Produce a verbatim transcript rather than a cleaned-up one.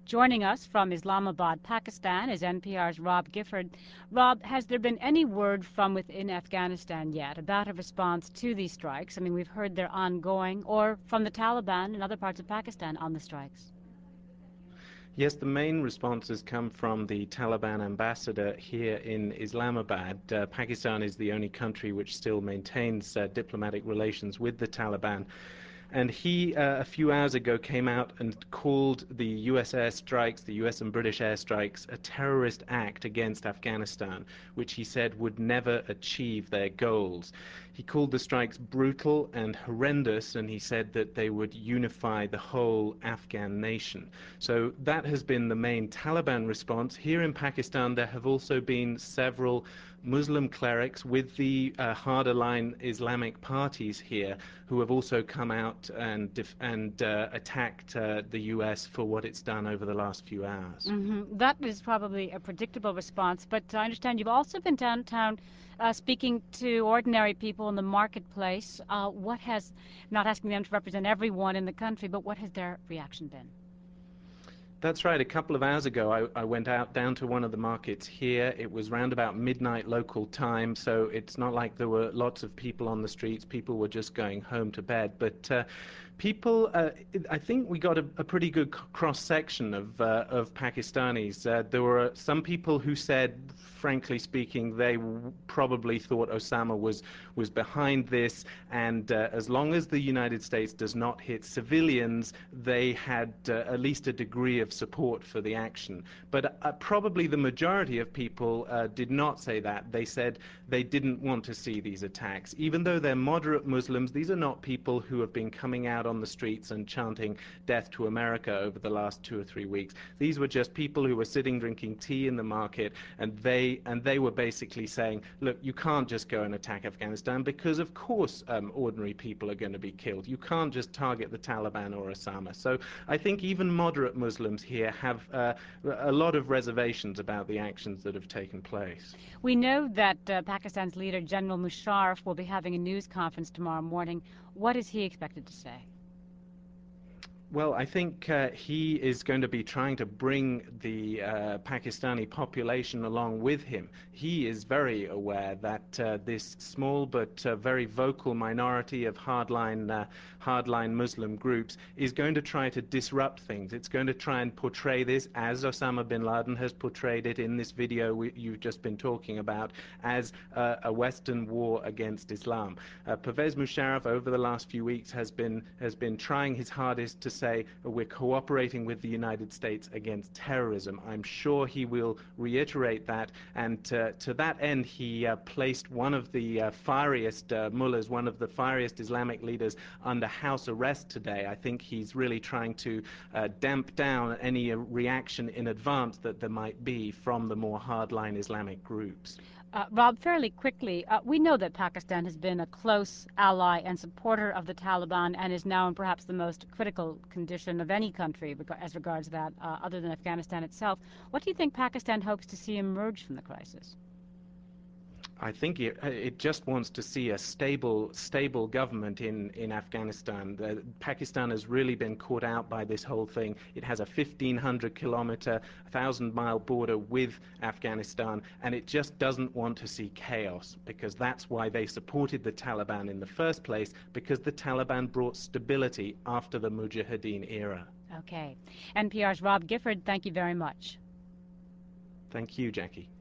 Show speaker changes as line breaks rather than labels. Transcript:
Joining us from Islamabad, Pakistan, is N P R's Rob Gifford. Rob, has there been any word from within Afghanistan yet about a response to these strikes? I mean, we've heard they're ongoing, or from the Taliban and other parts of Pakistan on the strikes.
Yes, the main responses come from the Taliban ambassador here in Islamabad. Uh, Pakistan is the only country which still maintains uh, diplomatic relations with the Taliban. And he, uh, a few hours ago, came out and called the U S airstrikes, the U S and British airstrikes, a terrorist act against Afghanistan, which he said would never achieve their goals. He called the strikes brutal and horrendous, and he said that they would unify the whole Afghan nation. So that has been the main Taliban response. Here in Pakistan, there have also been several Muslim clerics with the uh, harder line Islamic parties here who have also come out and def- and uh, attacked uh, the U S for what it's done over the last few hours.
Mm-hmm. That is probably a predictable response, but I understand you've also been downtown uh, speaking to ordinary people in the marketplace. Uh, what has, not asking them to represent everyone in the country, but what has their reaction been?
That's right. A couple of hours ago, I, I went out down to one of the markets here. It was round about midnight local time, so it's not like there were lots of people on the streets. People were just going home to bed. But uh, people, uh, I think we got a, a pretty good cross-section of, uh, of Pakistanis. Uh, there were some people who said, frankly speaking, they w- probably thought Osama was, was behind this, and uh, as long as the United States does not hit civilians, they had uh, at least a degree of support for the action. But uh, probably the majority of people uh, did not say that. They said they didn't want to see these attacks. Even though they're moderate Muslims, these are not people who have been coming out on the streets and chanting death to America over the last two or three weeks. These were just people who were sitting drinking tea in the market, and they and they were basically saying, look, you can't just go and attack Afghanistan because of course um, ordinary people are going to be killed. You can't just target the Taliban or Osama. So I think even moderate Muslims here have uh, a lot of reservations about the actions that have taken place.
We know that uh, Pakistan's leader, General Musharraf, will be having a news conference tomorrow morning. What is he expected to say?
Well, I think uh, he is going to be trying to bring the uh, Pakistani population along with him. He is very aware that uh, this small but uh, very vocal minority of hardline, uh, hardline Muslim groups is going to try to disrupt things. It's going to try and portray this, as Osama bin Laden has portrayed it in this video we, you've just been talking about, as uh, a Western war against Islam. Uh, Pervez Musharraf, over the last few weeks, has been, has been trying his hardest to say we're cooperating with the United States against terrorism. I'm sure he will reiterate that, and to, to that end he uh, placed one of the uh, fieriest uh, mullahs, one of the fieriest Islamic leaders, under house arrest today. I think he's really trying to uh, damp down any uh, reaction in advance that there might be from the more hardline Islamic groups.
Uh, Rob, fairly quickly, uh, we know that Pakistan has been a close ally and supporter of the Taliban and is now in perhaps the most critical condition of any country as regards that, uh, other than Afghanistan itself. What do you think Pakistan hopes to see emerge from the crisis?
I think it, it just wants to see a stable, stable government in, in Afghanistan. The, Pakistan has really been caught out by this whole thing. It has a fifteen hundred kilometer, one thousand mile border with Afghanistan, and it just doesn't want to see chaos, because that's why they supported the Taliban in the first place, because the Taliban brought stability after the Mujahideen era.
Okay. N P R's Rob Gifford, thank you very much.
Thank you, Jackie.